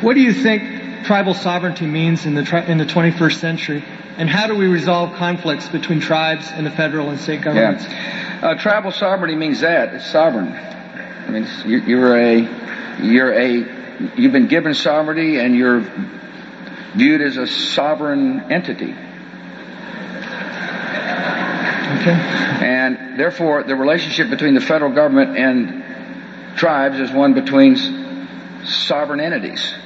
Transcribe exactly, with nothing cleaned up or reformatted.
what do you think tribal sovereignty means in the tri- in the twenty-first century, and how do we resolve conflicts between tribes and the federal and state governments? Yeah. Uh, tribal sovereignty means that it's sovereign. I mean, it's, you, you're a you're a you've been given sovereignty, and you're viewed as a sovereign entity. Okay. And therefore, the relationship between the federal government and tribes is one between sovereign entities.